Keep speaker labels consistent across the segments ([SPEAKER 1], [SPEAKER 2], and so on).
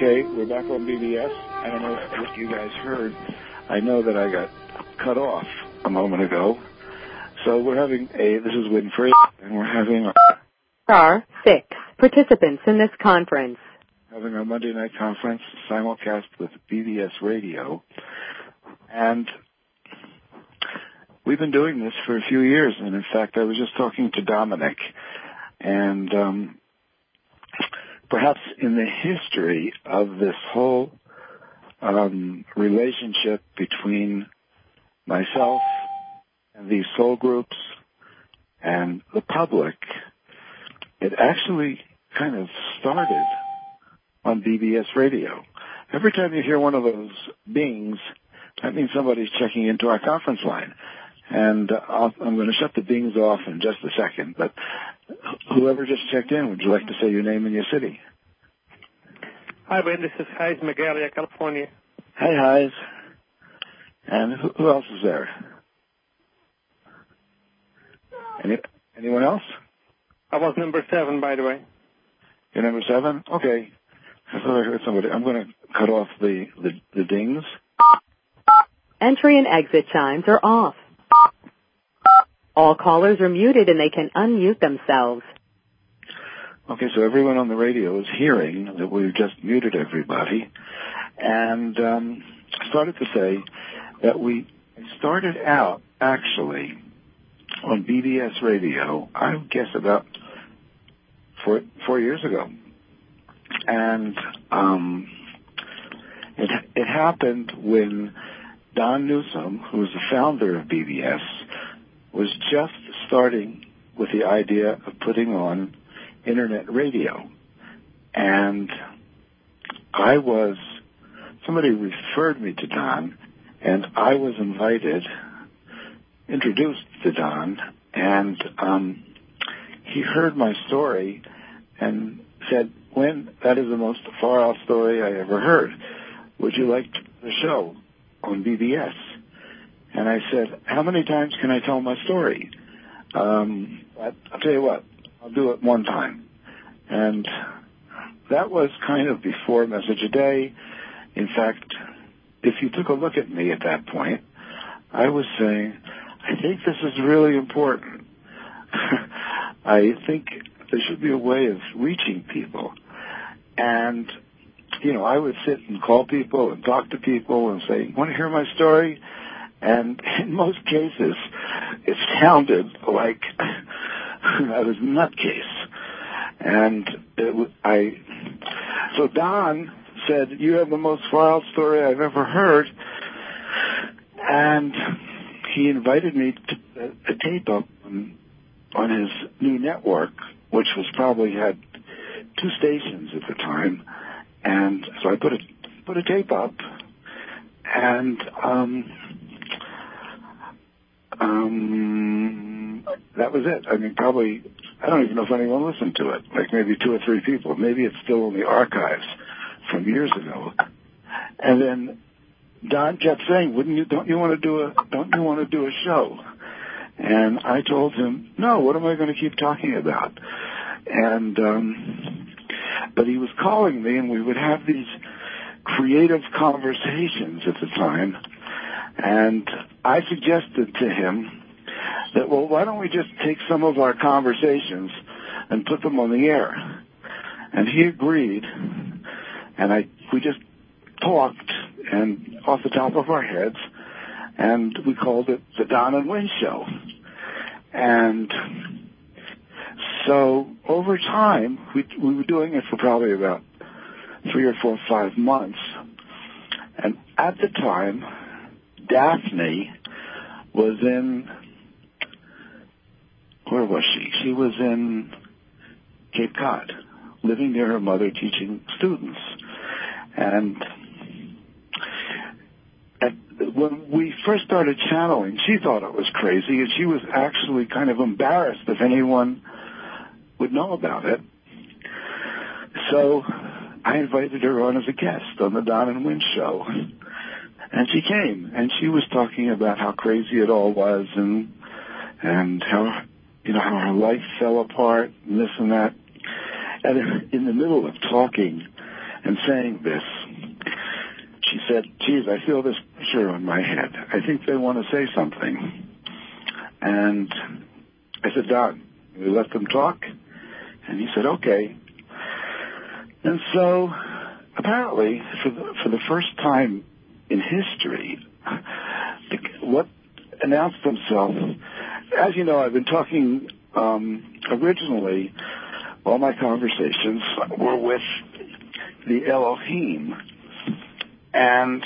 [SPEAKER 1] Okay, we're back on BBS. I don't know what you guys heard. I know that I got cut off a moment ago. So we're having this is Winfrey, and we're having
[SPEAKER 2] Star 6 participants in this conference.
[SPEAKER 1] Having our Monday night conference simulcast with BBS Radio. And we've been doing this for a few years. And in fact, I was just talking to Dominic. And perhaps in the history of this whole relationship between myself and these soul groups and the public, it actually kind of started on BBS Radio. Every time you hear one of those bings, that means somebody's checking into our conference line. And I'm going to shut the bings off in just a second, but whoever just checked in, would you like to say your name and your city?
[SPEAKER 3] Hi, Ben. This is Hayes Magalia, California.
[SPEAKER 1] Hey, Hayes. And who else is there? Anyone else?
[SPEAKER 3] I was number 7, by the way.
[SPEAKER 1] You're number 7? Okay. I thought I heard somebody. I'm going to cut off the dings.
[SPEAKER 2] Entry and exit chimes are off. All callers are muted and they can unmute themselves.
[SPEAKER 1] Okay, so everyone on the radio is hearing that we've just muted everybody. And I started to say that we started out, actually, on BBS Radio, I would guess about 4 years ago. And it happened when Don Newsom, who was the founder of BBS, was just starting with the idea of putting on internet radio. And somebody referred me to Don, and I was introduced to Don, and he heard my story and said, "Win, that is the most far-out story I ever heard. Would you like the show on BBS?" And I said, "How many times can I tell my story?" I'll tell you what, I'll do it one time. And that was kind of before Message a Day. In fact, if you took a look at me at that point, I was saying, I think this is really important. I think there should be a way of reaching people. And, I would sit and call people and talk to people and say, "Want to hear my story?" And in most cases, it sounded like I was a nutcase. And so Don said, "You have the most far-out story I've ever heard." And he invited me to a tape up on his new network, which was probably had 2 stations at the time. And so I put a tape up, and that was it. I mean, probably, I don't even know if anyone listened to it, like maybe 2 or 3 people. Maybe it's still in the archives from years ago. And then Don kept saying, don't you want to do a show? And I told him, no, what am I going to keep talking about? And, but he was calling me, and we would have these creative conversations at the time. And I suggested to him that, well, why don't we just take some of our conversations and put them on the air? And he agreed, and we just talked, and off the top of our heads, and we called it the Don and Win Show. And so over time, we were doing it for probably about 3 or 4 or 5 months. And at the time, Daphne was where was she? She was in Cape Cod, living near her mother, teaching students. And when we first started channeling, she thought it was crazy, and she was actually kind of embarrassed if anyone would know about it. So I invited her on as a guest on the Don and Win Show. And she came, and she was talking about how crazy it all was, and how, how her life fell apart, and this and that. And in the middle of talking, and saying this. She said, geez, I feel this pressure on my head. I think they want to say something. And I said, Don, we let them talk? And he said, okay. And so apparently for the first time in history, what announced himself, as you know, I've been talking originally, all my conversations were with the Elohim. And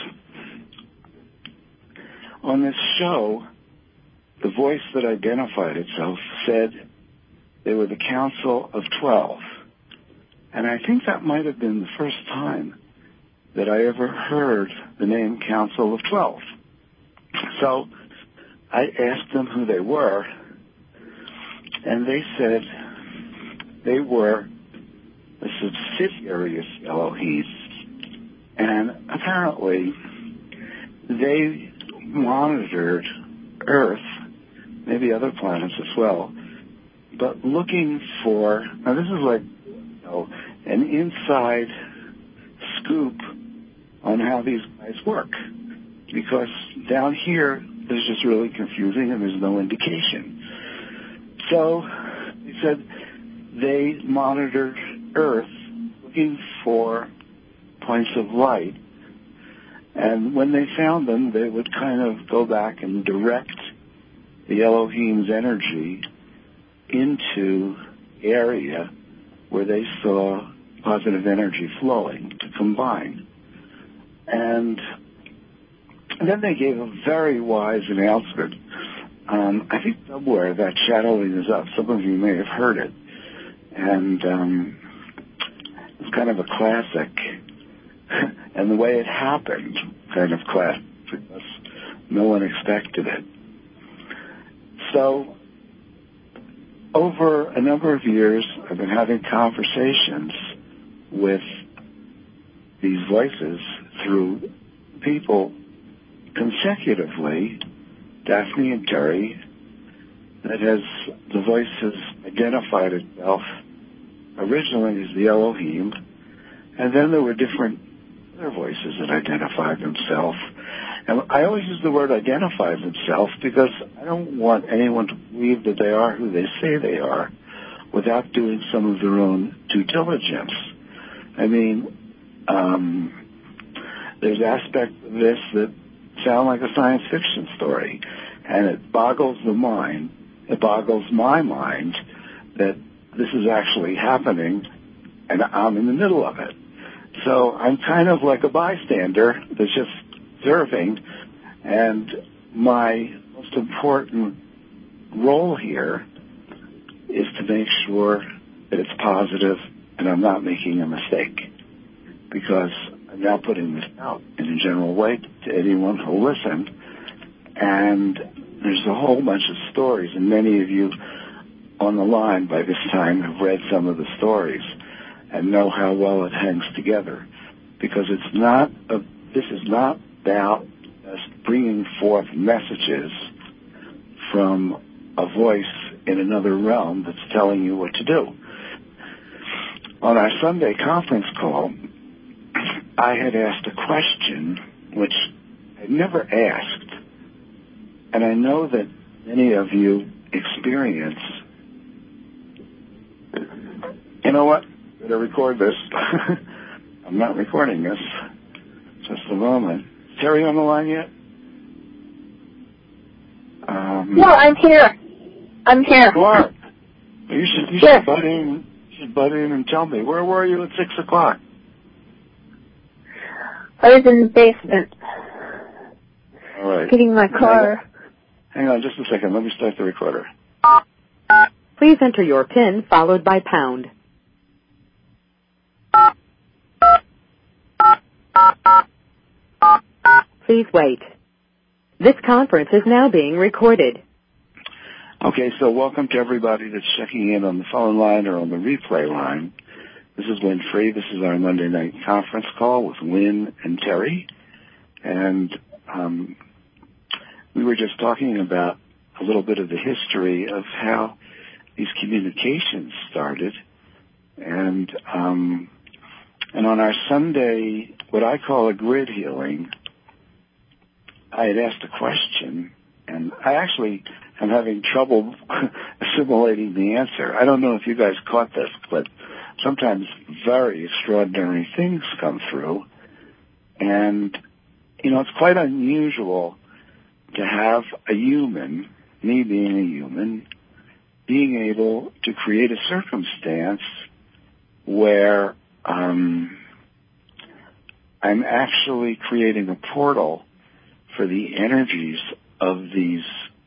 [SPEAKER 1] on this show, the voice that identified itself said they were the Council of 12. And I think that might have been the first time that I ever heard the name Council of 12. So I asked them who they were, and they said they were a subsidiary of Elohim, and apparently they monitored Earth, maybe other planets as well, but looking for, now this is like, an inside scoop on how these guys work, because down here it's just really confusing and there's no indication. So he said they monitored Earth looking for points of light, and when they found them, they would kind of go back and direct the Elohim's energy into the area where they saw positive energy flowing to combine. And then they gave a very wise announcement. I think somewhere that shadowing is up. Some of you may have heard it. And it's kind of a classic. And the way it happened, kind of classic, because no one expected it. So over a number of years, I've been having conversations with these voices through people consecutively, Daphne and Terry, that has the voices identified itself originally as the Elohim, and then there were different other voices that identified themselves. And I always use the word identifies themselves because I don't want anyone to believe that they are who they say they are without doing some of their own due diligence. I mean, there's aspects of this that sound like a science fiction story, and it boggles the mind. It boggles my mind that this is actually happening, and I'm in the middle of it. So I'm kind of like a bystander that's just observing, and my most important role here is to make sure that it's positive and I'm not making a mistake, because I'm now putting this out in a general way to anyone who'll listen. And there's a whole bunch of stories, and many of you on the line by this time have read some of the stories and know how well it hangs together, because this is not about us bringing forth messages from a voice in another realm that's telling you what to do. On our Sunday conference call, I had asked a question which I'd never asked, and I know that many of you experience. You know what? Better record this. I'm not recording this. Just a moment. Is Terry on the line yet?
[SPEAKER 4] No, I'm here.
[SPEAKER 1] You are. You should butt in and tell me. Where were you at 6 o'clock?
[SPEAKER 4] I was in the basement.
[SPEAKER 1] All right.
[SPEAKER 4] Getting my car.
[SPEAKER 1] Hang on just a second. Let me start the recorder.
[SPEAKER 2] Please enter your PIN followed by pound. Please wait. This conference is now being recorded.
[SPEAKER 1] Okay, so welcome to everybody that's checking in on the phone line or on the replay line. This is Lynn Free. This is our Monday night conference call with Lynn and Terry. And we were just talking about a little bit of the history of how these communications started. And And on our Sunday, what I call a grid healing, I had asked a question, and I actually am having trouble assimilating the answer. I don't know if you guys caught this, but sometimes very extraordinary things come through. And, it's quite unusual to have a human, me being a human, being able to create a circumstance where I'm actually creating a portal for the energies of these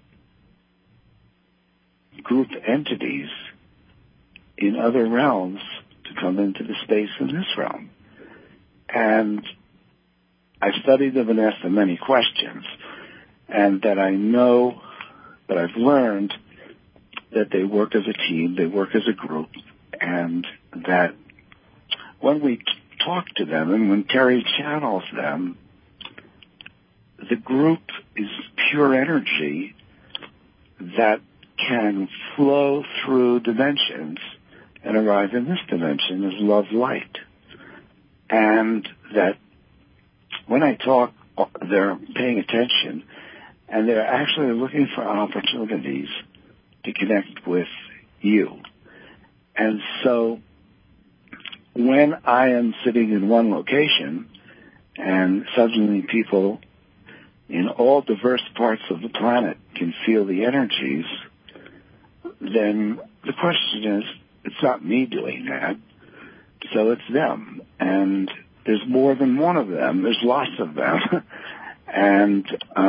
[SPEAKER 1] group entities in other realms to come into the space in this realm. And I've studied them and asked them many questions, and that I know that I've learned that they work as a team, they work as a group, and that when we talk to them and when Terry channels them, the group is pure energy that can flow through dimensions and arrive in this dimension as love light. And that when I talk, they're paying attention, and they're actually looking for opportunities to connect with you. And so when I am sitting in one location and suddenly people in all diverse parts of the planet can feel the energies, then the question is, it's not me doing that, so it's them. And there's more than one of them. There's lots of them. And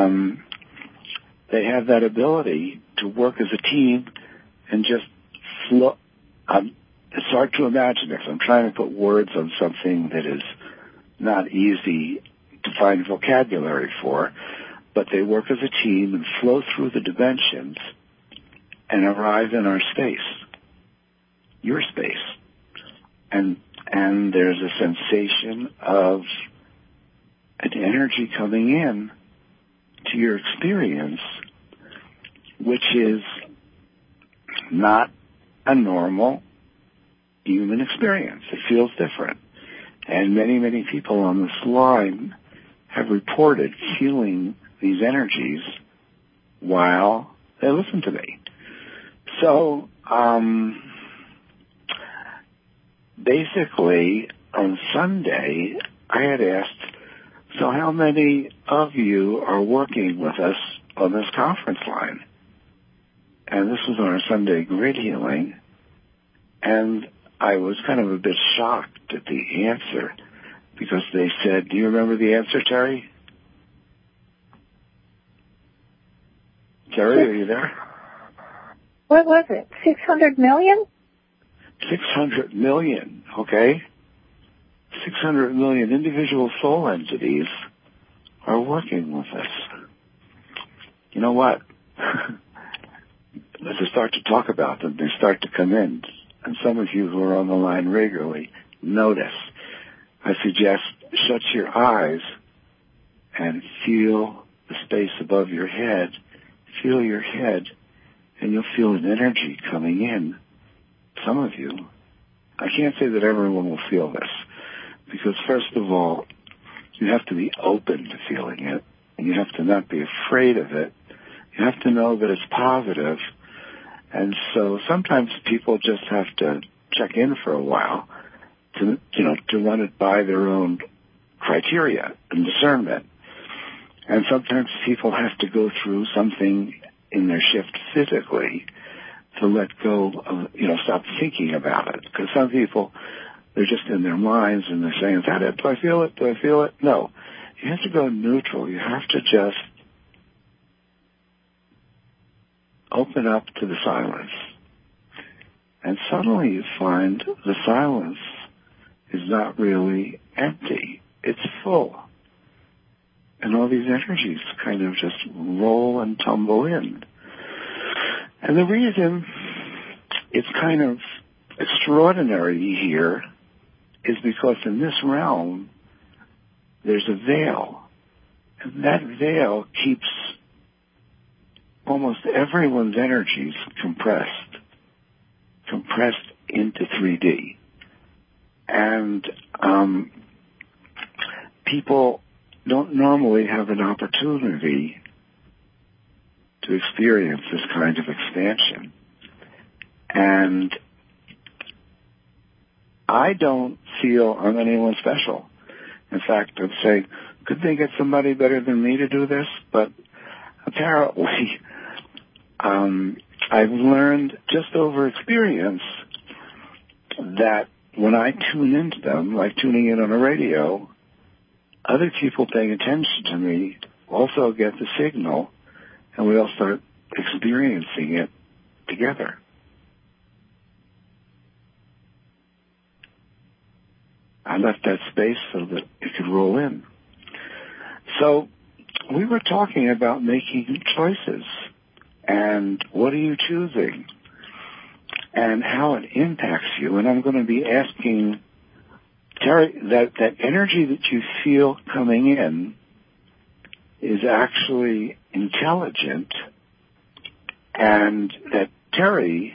[SPEAKER 1] they have that ability to work as a team and just flow. It's hard to imagine this. I'm trying to put words on something that is not easy to find vocabulary for, but they work as a team and flow through the dimensions and arrive in our space, your space. And there's a sensation of an energy coming in to your experience, which is not a normal human experience. It feels different. And many, many people on this line have reported feeling these energies while they listen to me. So, basically, on Sunday, I had asked, so how many of you are working with us on this conference line? And this was on our Sunday grid healing. And I was kind of a bit shocked at the answer, because they said, do you remember the answer, Terry? Terry, are you there?
[SPEAKER 4] What was it? 600 million?
[SPEAKER 1] 600 million, okay? 600 million individual soul entities are working with us. You know what? As I start to talk about them, they start to come in. And some of you who are on the line regularly notice. I suggest shut your eyes and feel the space above your head. Feel your head, and you'll feel an energy coming in. Some of you. I can't say that everyone will feel this, because first of all, you have to be open to feeling it, and you have to not be afraid of it. You have to know that it's positive. And so sometimes people just have to check in for a while to run it by their own criteria and discernment. And sometimes people have to go through something in their shift physically to let go of, stop thinking about it. Because some people, they're just in their minds and they're saying, is that it? Do I feel it? Do I feel it? No. You have to go neutral. You have to just open up to the silence. And suddenly you find the silence is not really empty. It's full. And all these energies kind of just roll and tumble in. And the reason it's kind of extraordinary here is because in this realm, there's a veil. And that veil keeps almost everyone's energies compressed into 3D. And people don't normally have an opportunity to experience this kind of expansion. And I don't feel I'm anyone special. In fact, I'd say, could they get somebody better than me to do this? But apparently, I've learned just over experience that when I tune into them, like tuning in on a radio, other people paying attention to me also get the signal, and we all start experiencing it together. I left that space so that it could roll in. So we were talking about making choices and what are you choosing and how it impacts you. And I'm going to be asking Terry, that energy that you feel coming in is actually intelligent, and that Terry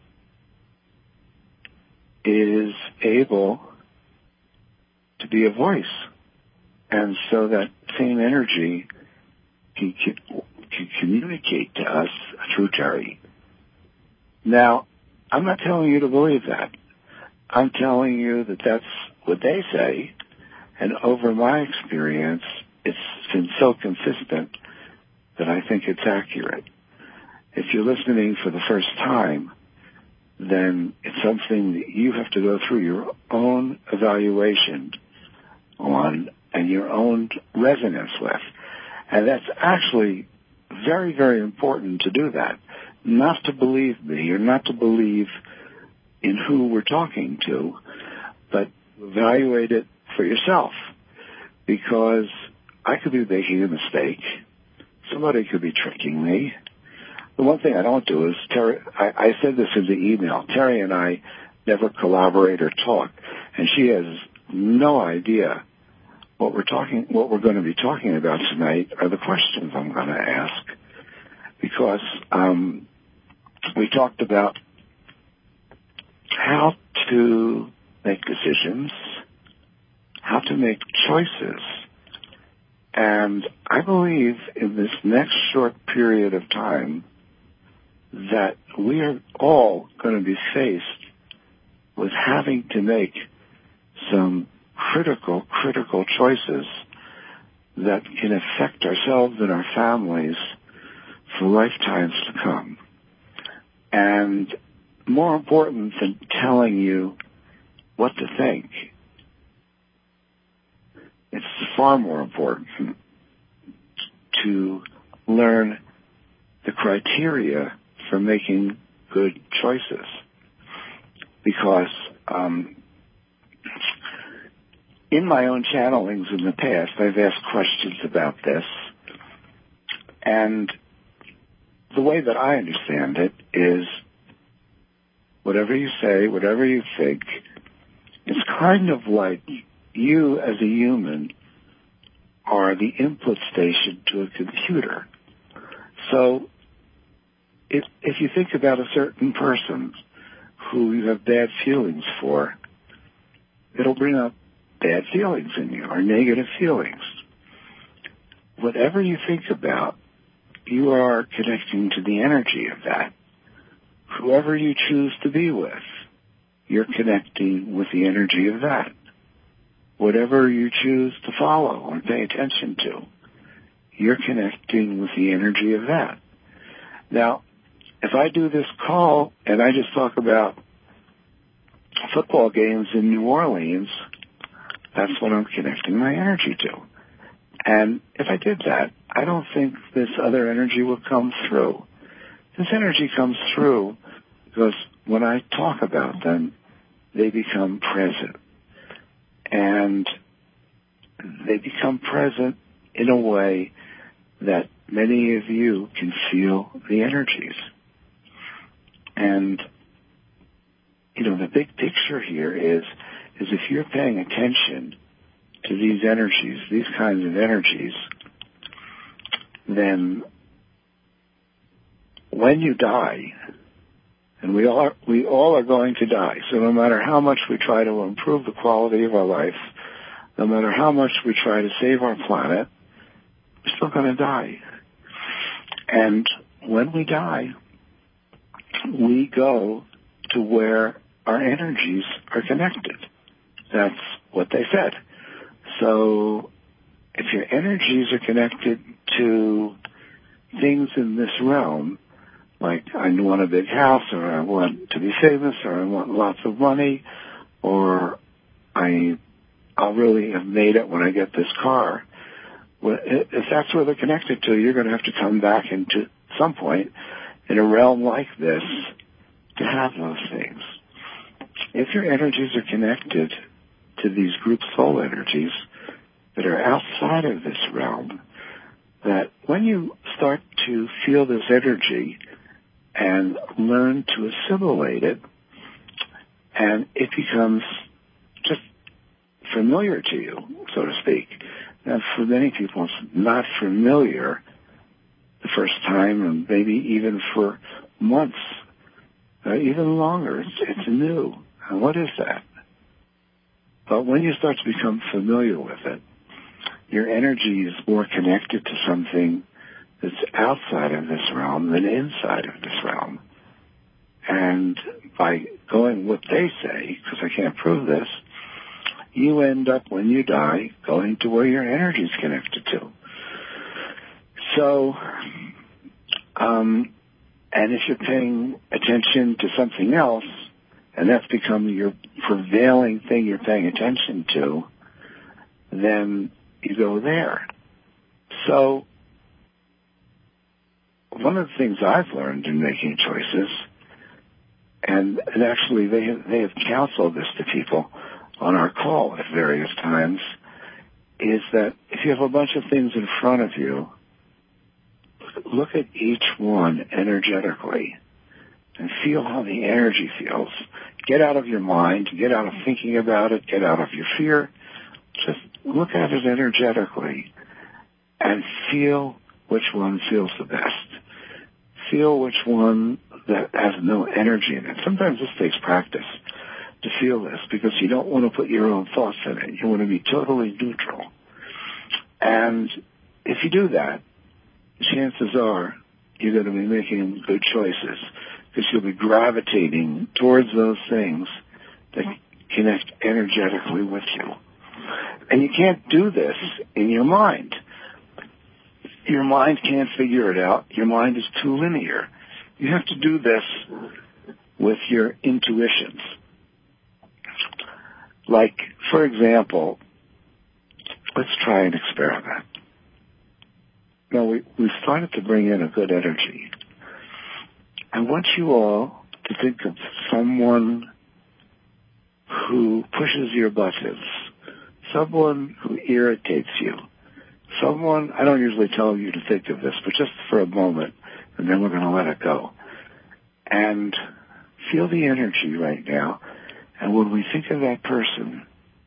[SPEAKER 1] is able to be a voice, and so that same energy can communicate to us through Terry. Now, I'm not telling you to believe that. I'm telling you that that's what they say, and over my experience, it's been so consistent that I think it's accurate. If you're listening for the first time, then it's something that you have to go through your own evaluation on and your own resonance with. And that's actually very, very important to do that. Not to believe me or not to believe in who we're talking to, but evaluate it for yourself. Because I could be making a mistake. Somebody could be tricking me. The one thing I don't do is, I said this in the email, Terry and I never collaborate or talk, and she has no idea what we're going to be talking about tonight are the questions I'm going to ask. Because we talked about how to make decisions, how to make choices. And I believe in this next short period of time that we are all going to be faced with having to make some critical choices that can affect ourselves and our families for lifetimes to come. And more important than telling you what to think, it's far more important to learn the criteria for making good choices. Because in my own channelings in the past, I've asked questions about this. And the way that I understand it is whatever you say, whatever you think, it's kind of like you as a human are the input station to a computer. So if you think about a certain person who you have bad feelings for, it'll bring up bad feelings in you or negative feelings. Whatever you think about, you are connecting to the energy of that. Whoever you choose to be with, you're connecting with the energy of that. Whatever you choose to follow or pay attention to, you're connecting with the energy of that. Now, if I do this call and I just talk about football games in New Orleans, that's what I'm connecting my energy to. And if I did that, I don't think this other energy will come through. This energy comes through because when I talk about them, they become present. And they become present in a way that many of you can feel the energies. And, the big picture here is if you're paying attention to these energies, these kinds of energies, then when you die, And we all are going to die. So no matter how much we try to improve the quality of our life, no matter how much we try to save our planet, we're still going to die. And when we die, we go to where our energies are connected. That's what they said. So if your energies are connected to things in this realm, like I want a big house, or I want to be famous, or I want lots of money, or I'll really have made it when I get this car. Well, if that's where they're connected to, you're going to have to come back into some point in a realm like this to have those things. If your energies are connected to these group soul energies that are outside of this realm, that when you start to feel this energy and learn to assimilate it, and it becomes just familiar to you, so to speak. Now, for many people, it's not familiar the first time, and maybe even for months, even longer. It's new. And what is that? But when you start to become familiar with it, your energy is more connected to something that's outside of this realm than inside of this realm. And by going what they say, because I can't prove this, you end up, when you die, going to where your energy is connected to. So, and if you're paying attention to something else, and that's become your prevailing thing you're paying attention to, then you go there. So, one of the things I've learned in making choices, and actually they have counseled this to people on our call at various times, is that if you have a bunch of things in front of you, look at each one energetically and feel how the energy feels. Get out of your mind, get out of thinking about it, get out of your fear. Just look at it energetically and feel which one feels the best. Feel which one that has no energy in it. Sometimes this takes practice to feel this, because you don't want to put your own thoughts in it. You want to be totally neutral. And if you do that, chances are you're going to be making good choices, because you'll be gravitating towards those things that connect energetically with you. And you can't do this in your mind. Your mind can't figure it out. Your mind is too linear. You have to do this with your intuitions. Like, for example, let's try an experiment. Now, we've started to bring in a good energy. I want you all to think of someone who pushes your buttons, someone who irritates you, someone, I don't usually tell you to think of this, but just for a moment, and then we're going to let it go. And feel the energy right now. And when we think of that person,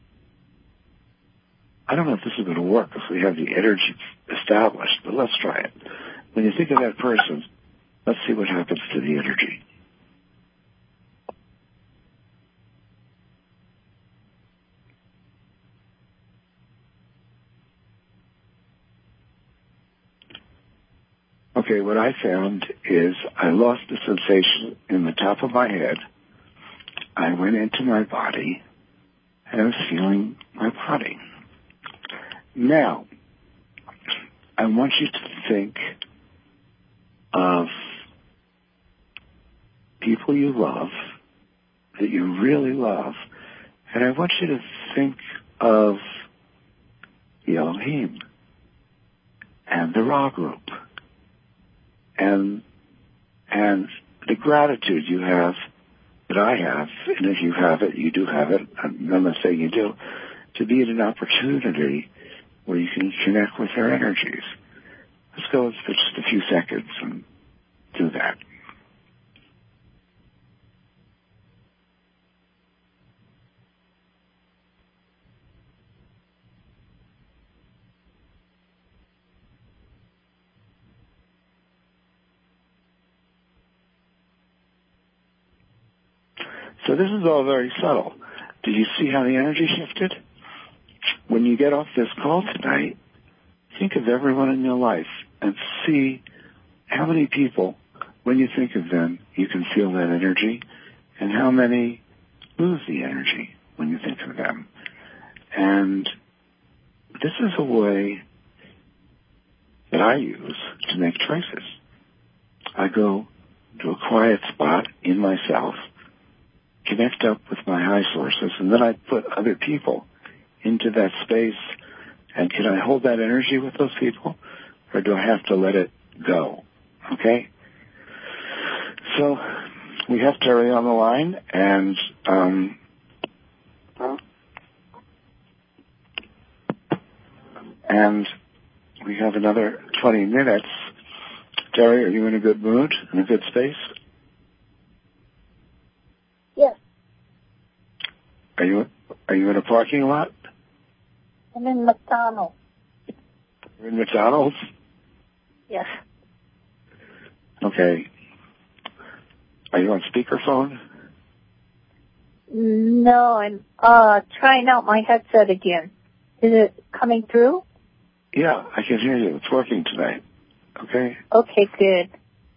[SPEAKER 1] I don't know if this is going to work if we have the energy established, but let's try it. When you think of that person, let's see what happens to the energy. Okay, what I found is I lost the sensation in the top of my head. I went into my body, and I was feeling my body. Now, I want you to think of people you love, that you really love, and I want you to think of the Elohim and the Ra group and the gratitude you have, that I have, and if you have it, you do have it, I'm not saying you do, to be in an opportunity where you can connect with their energies. Let's go for just a few seconds and do that. So this is all very subtle. Do you see how the energy shifted? When you get off this call tonight, think of everyone in your life and see how many people, when you think of them, you can feel that energy, and how many lose the energy when you think of them. And this is a way that I use to make choices. I go to a quiet spot in myself, connect up with my high sources, and then I put other people into that space. And can I hold that energy with those people, or do I have to let it go? Okay? So we have Terry on the line, and we have another 20 minutes. Terry, are you in a good mood, in a good space?
[SPEAKER 4] Yes.
[SPEAKER 1] Are you in a parking lot?
[SPEAKER 4] I'm in McDonald's.
[SPEAKER 1] You're in McDonald's?
[SPEAKER 4] Yes.
[SPEAKER 1] Okay. Are you on speakerphone?
[SPEAKER 4] No, I'm trying out my headset again. Is it coming through?
[SPEAKER 1] Yeah, I can hear you. It's working tonight. Okay?
[SPEAKER 4] Okay, good.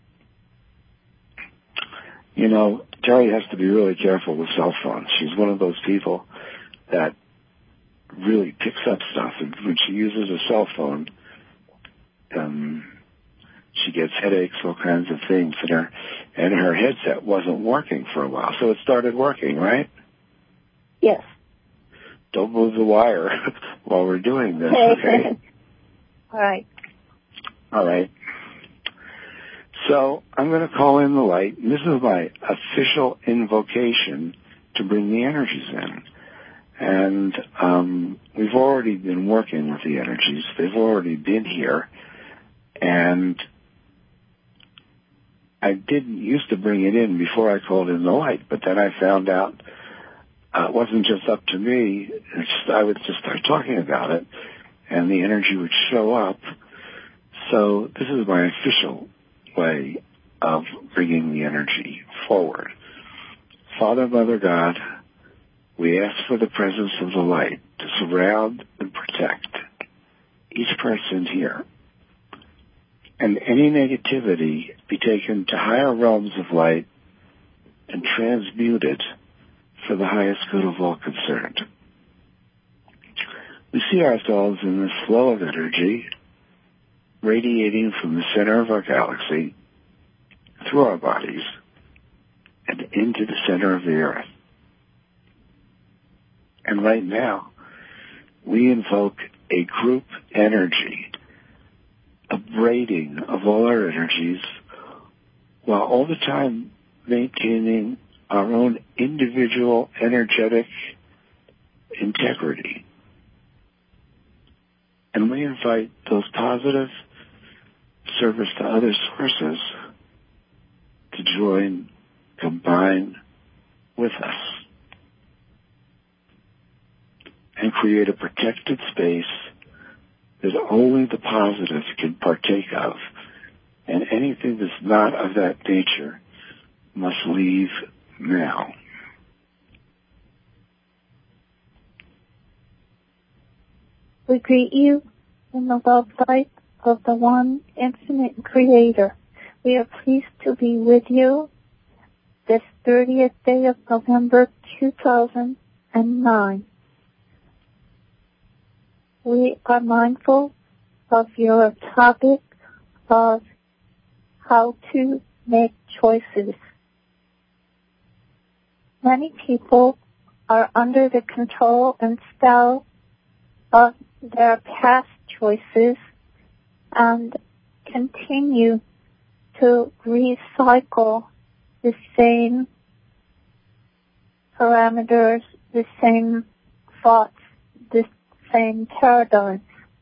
[SPEAKER 1] You know, Terry has to be really careful with cell phones. She's one of those people that really picks up stuff. And when she uses a cell phone, she gets headaches, all kinds of things. And her headset wasn't working for a while, so it started working, right?
[SPEAKER 4] Yes.
[SPEAKER 1] Don't move the wire while we're doing this, okay?
[SPEAKER 4] All right.
[SPEAKER 1] All right. So I'm going to call in the light. This is my official invocation to bring the energies in. And we've already been working with the energies. They've already been here. And I didn't used to bring it in before I called in the light, but then I found out it wasn't just up to me. I would just start talking about it, and the energy would show up. So this is my official way of bringing the energy forward. Father, Mother God, we ask for the presence of the light to surround and protect each person here, and any negativity be taken to higher realms of light and transmuted for the highest good of all concerned. We see ourselves in this flow of energy radiating from the center of our galaxy through our bodies and into the center of the earth. And right now, we invoke a group energy, a braiding of all our energies, while all the time maintaining our own individual energetic integrity. And we invite those positive service to other sources to join, combine with us, and create a protected space that only the positive can partake of, and anything that's not of that nature must leave now.
[SPEAKER 4] We greet you in the love light of the one infinite creator. We are pleased to be with you this 30th day of November 2009. We are mindful of your topic of how to make choices. Many people are under the control and spell of their past choices and continue to recycle the same parameters, the same thoughts, the same paradigms.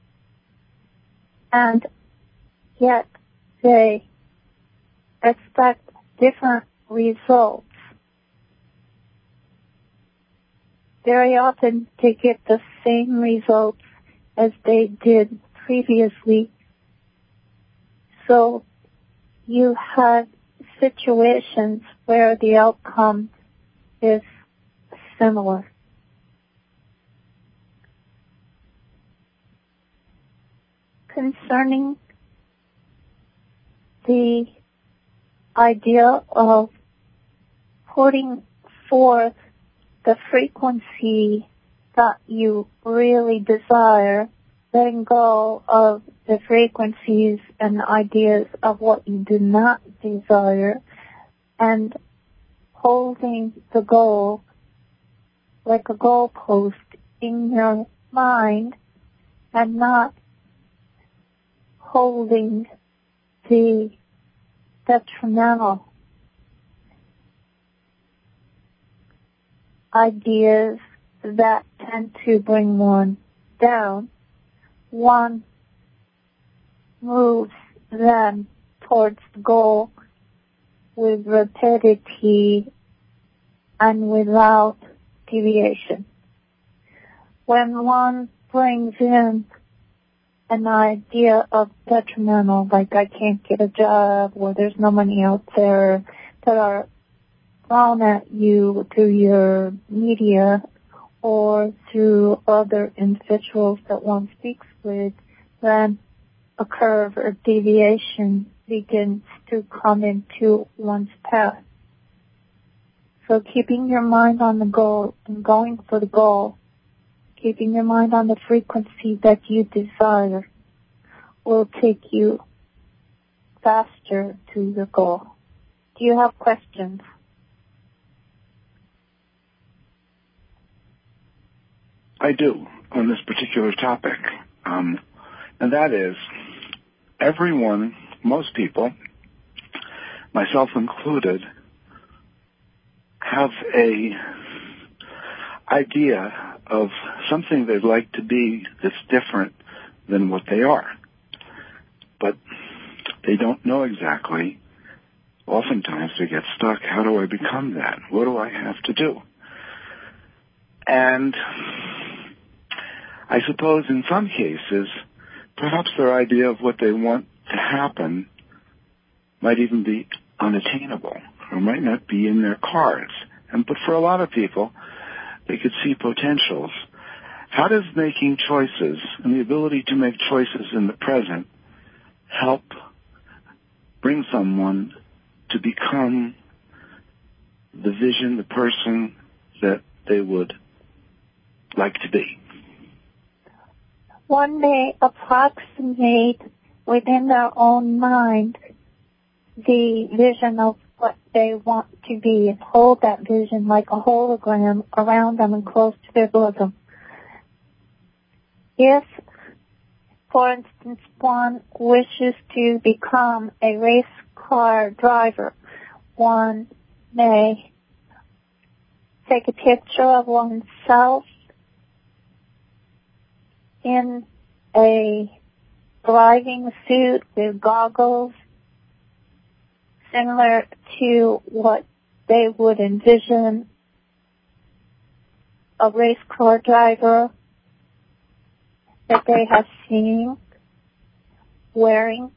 [SPEAKER 4] And yet they expect different results. Very often they get the same results as they did previously. So you have situations where the outcome is similar. Concerning the idea of putting forth the frequency that you really desire, letting go of the frequencies and ideas of what you do not desire, and holding the goal like a goalpost in your mind and not holding the detrimental ideas that tend to bring one down. One moves them towards the goal with rapidity and without deviation. When one brings in an idea of detrimental, like I can't get a job, or there's no money out there, that are thrown at you through your media or through other individuals that one speaks with, then a curve or deviation begins to come into one's path. So keeping your mind on the goal and going for the goal, keeping your mind on the frequency that you desire, will take you faster to the goal. Do you have questions?
[SPEAKER 1] I do, on this particular topic. And that is, everyone, most people, myself included, have a idea of something they'd like to be that's different than what they are. But they don't know exactly. Oftentimes they get stuck. How do I become that? What do I have to do? And I suppose in some cases, perhaps their idea of what they want to happen might even be unattainable or might not be in their cards. But for a lot of people, they could see potentials. How does making choices and the ability to make choices in the present help bring someone to become the vision, the person that they would like to be?
[SPEAKER 4] One may approximate within their own mind the vision of what they want to be and hold that vision like a hologram around them and close to their bosom. If, for instance, one wishes to become a race car driver, one may take a picture of oneself in a driving suit with goggles, similar to what they would envision a race car driver that they have seen wearing.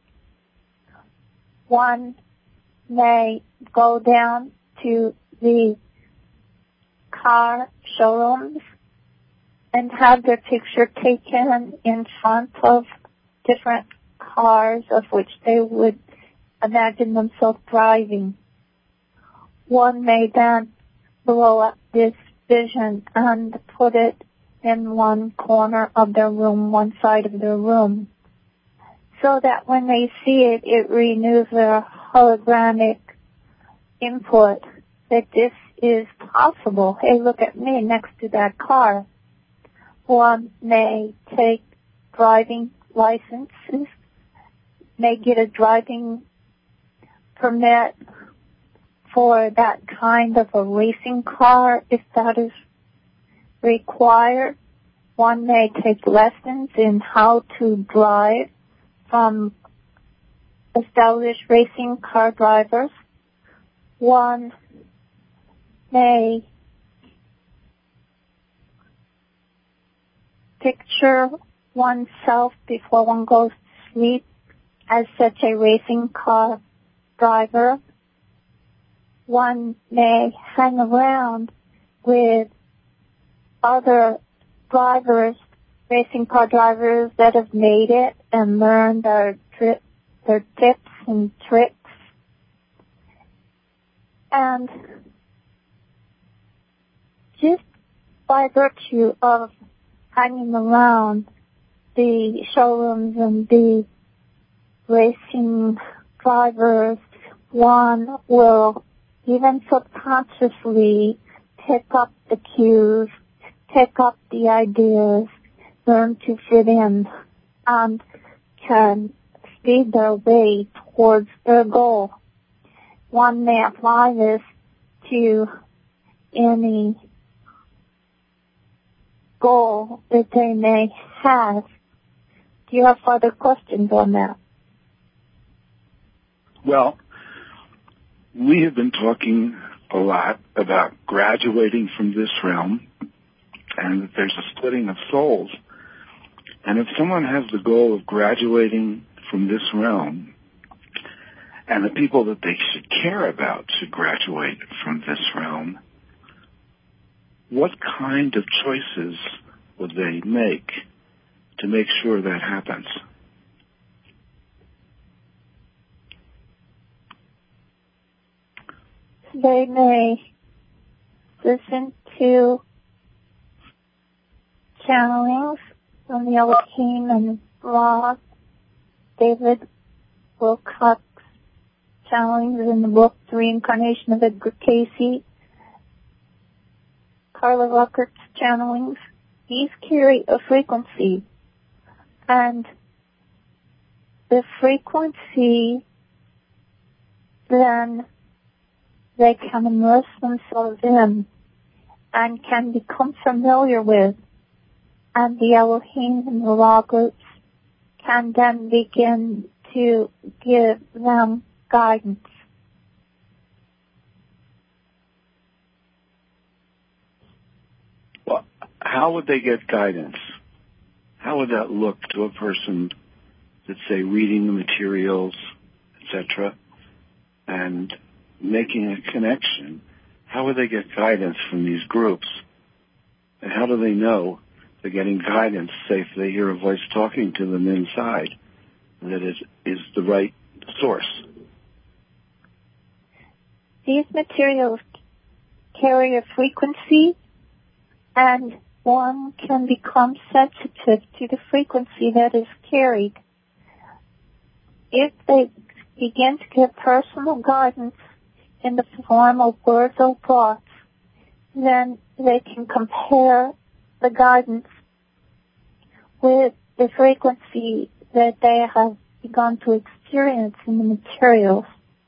[SPEAKER 4] One may go down to the car showrooms and have their picture taken in front of different cars of which they would imagine themselves driving. One may then blow up this vision and put it in one corner of their room, one side of their room, so that when they see it, it renews their hologramic input that this is possible. Hey, look at me next to that car. One may take driving licenses, may get a driving permit for that kind of a racing car if that is required. One may take lessons in how to drive from established racing car drivers. One may picture oneself before one goes to sleep as such a racing car driver. One may hang around with other drivers, racing car drivers that have made it and learned their tips and tricks. And just by virtue of hanging around the showrooms and the racing drivers, one will even subconsciously pick up the cues, pick up the ideas, learn to fit in, and can speed their way towards their goal. One may apply this to any goal that they may have. Do you have further questions on that?
[SPEAKER 1] Well, we have been talking a lot about graduating from this realm and that there's a splitting of souls. And if someone has the goal of graduating from this realm and the people that they should care about should graduate from this realm, what kind of choices would they make to make sure that happens?
[SPEAKER 4] They may listen to channelings from the Elohim and Ra, David Wilcock's channelings in the book The Reincarnation of Edgar Cayce, Carla Ruckert's channelings. These carry a frequency, and the frequency then they can immerse themselves in and can become familiar with, and the Elohim and the Ra groups can then begin to give them guidance.
[SPEAKER 1] Well, how would they get guidance? How would that look to a person that's, say, reading the materials, etc., and making a connection? How would they get guidance from these groups? And how do they know they're getting guidance, say, if they hear a voice talking to them inside, that is the right source?
[SPEAKER 4] These materials carry a frequency, and one can become sensitive to the frequency that is carried. If they begin to give personal guidance in the form of words or thoughts, then they can compare the guidance with the frequency that they have begun to experience in the materials.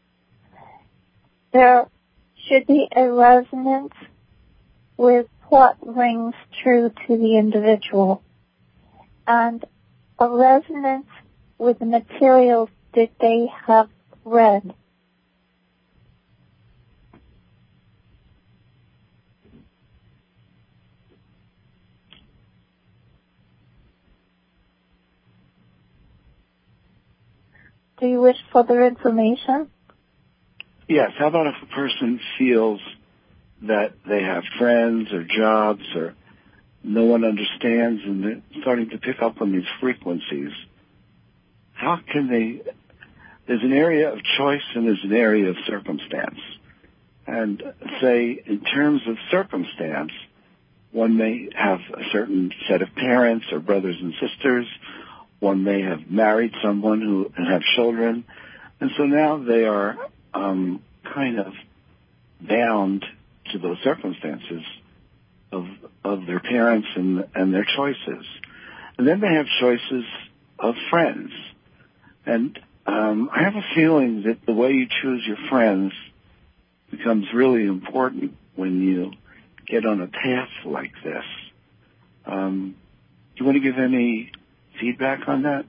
[SPEAKER 4] There should be a resonance with what rings true to the individual, and a resonance with the materials that they have read. Do you wish further information?
[SPEAKER 1] Yes. How about if a person feels that they have friends or jobs or no one understands and they're starting to pick up on these frequencies? How can they... There's an area of choice and there's an area of circumstance. And say, in terms of circumstance, one may have a certain set of parents or brothers and sisters. One may have married someone and have children. And so now they are kind of bound to those circumstances of their parents and their choices. And then they have choices of friends. And I have a feeling that the way you choose your friends becomes really important when you get on a path like this. Do you want to give any feedback on that?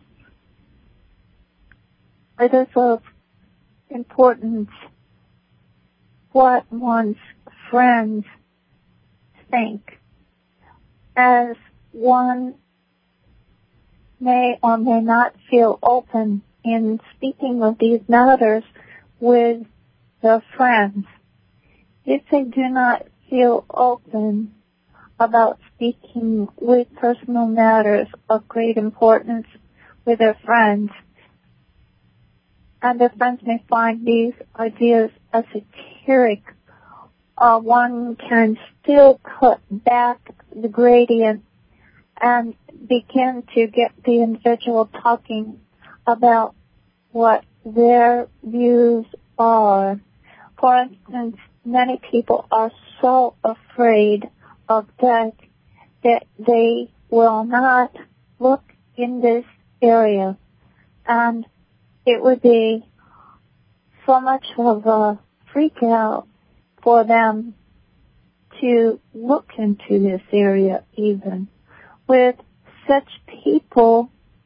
[SPEAKER 4] It is of importance what one's friends think, as one may or may not feel open in speaking of these matters with their friends. If they do not feel open about speaking with personal matters of great importance with their friends. And their friends may find these ideas esoteric. One can still cut back the gradient and begin to get the individual talking about what their views are. For instance, many people are so afraid of death that they will not look in this area, and it would be so much of a freak out for them to look into this area even. With such people,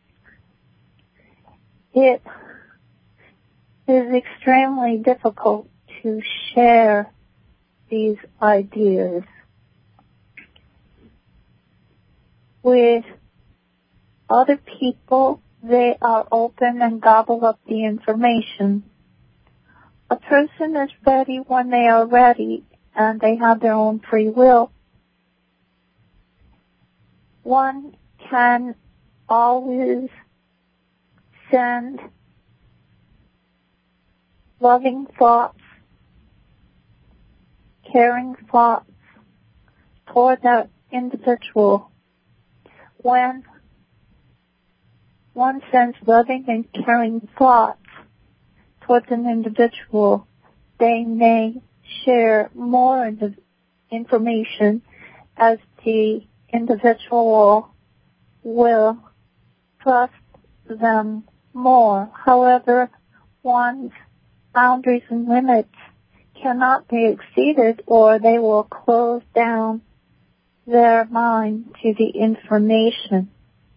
[SPEAKER 4] it is extremely difficult to share these ideas. With other people, they are open and gobble up the information. A person is ready when they are ready, and they have their own free will. One can always send loving thoughts, caring thoughts toward that individual. When one sends loving and caring thoughts towards an individual, they may share more information as the individual will trust them more. However, one's boundaries and limits cannot be exceeded, or they will close down their mind to the information.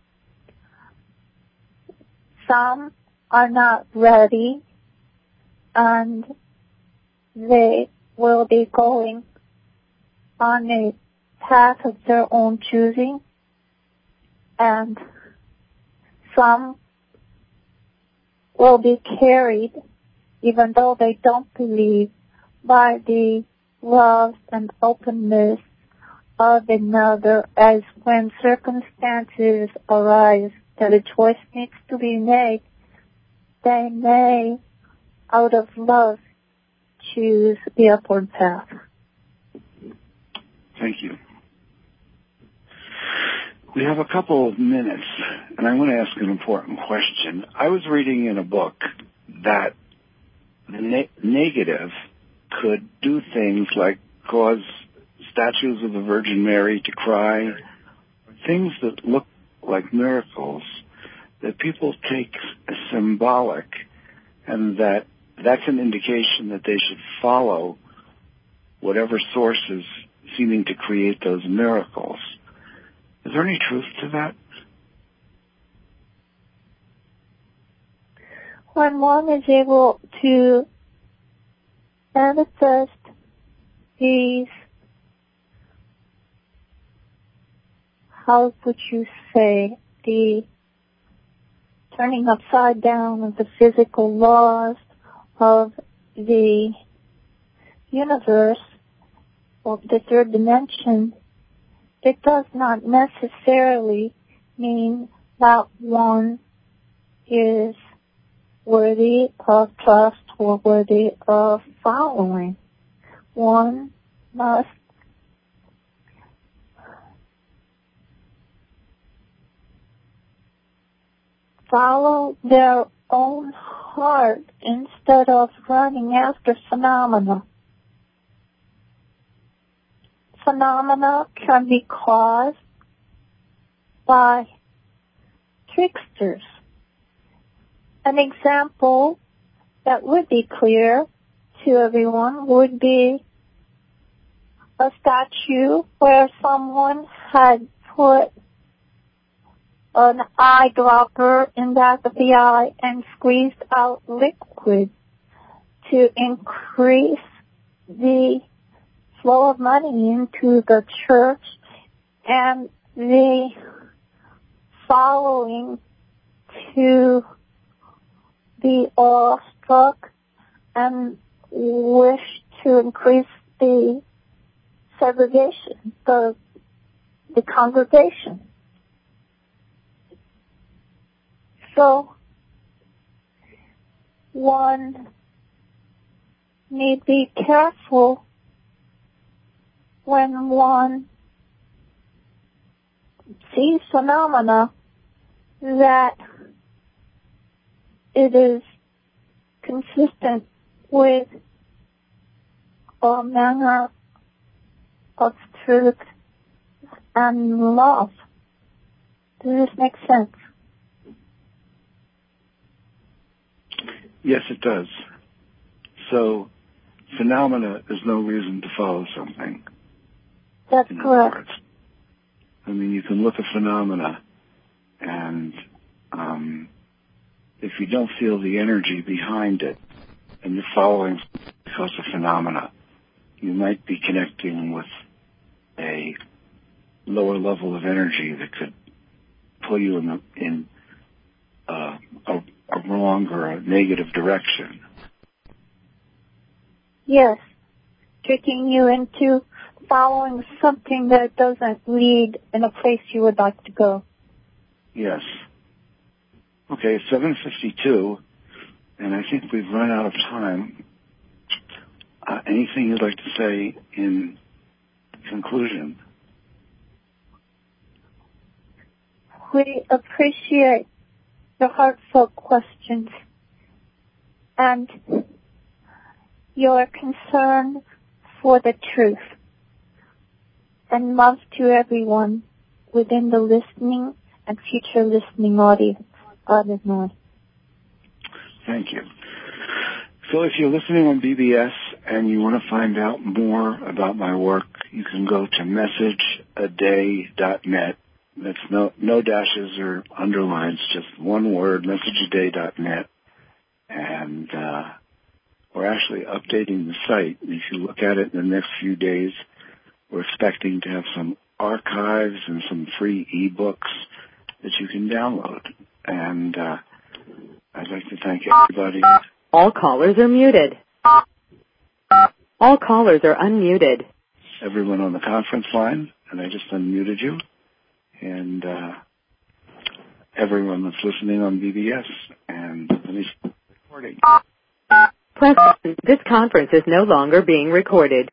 [SPEAKER 4] Some are not ready, and they will be going on a path of their own choosing, and some will be carried, even though they don't believe, by the love and openness of another, as when circumstances arise that a choice needs to be made, they may, out of love, choose the upward path.
[SPEAKER 1] Thank you. We have a couple of minutes, and I want to ask an important question. I was reading in a book that the negative could do things like cause statues of the Virgin Mary to cry, things that look like miracles that people take as symbolic, and that's an indication that they should follow whatever source is seeming to create those miracles. Is there any truth to that?
[SPEAKER 4] When one is able to manifest these, how would you say, the turning upside down of the physical laws of the universe, of the third dimension, it does not necessarily mean that one is worthy of trust or worthy of following. One must follow their own heart instead of running after phenomena. Phenomena can be caused by tricksters. An example that would be clear to everyone would be a statue where someone had put an eyedropper in the back of the eye and squeezed out liquid to increase the flow of money into the church, and the following to be awestruck and wish to increase the segregation, the congregation. So one need be careful when one sees phenomena that it is consistent with all manner of truth and love. Does this make sense?
[SPEAKER 1] Yes, it does. So, phenomena is no reason to follow something.
[SPEAKER 4] That's correct.
[SPEAKER 1] Words. I mean, you can look at phenomena, and if you don't feel the energy behind it, and you're following because of phenomena, you might be connecting with a lower level of energy that could pull you in a wrong or a negative direction.
[SPEAKER 4] Yes, tricking you into following something that doesn't lead in a place you would like to go.
[SPEAKER 1] Yes. Okay, it's 7:52, and I think we've run out of time. Anything you'd like to say in conclusion?
[SPEAKER 4] We appreciate your heartfelt questions and your concern for the truth, and love to everyone within the listening and future listening audience.
[SPEAKER 1] Thank you. So if you're listening on BBS and you want to find out more about my work, you can go to messageaday.net. That's no dashes or underlines, just one word, messageaday.net. And we're actually updating the site. If you look at it in the next few days, we're expecting to have some archives and some free ebooks that you can download. And I'd like to thank everybody.
[SPEAKER 2] All callers are muted. All callers are unmuted.
[SPEAKER 1] Everyone on the conference line, and I just unmuted you. And everyone that's listening on BBS. And let me start recording.
[SPEAKER 2] This conference is no longer being recorded.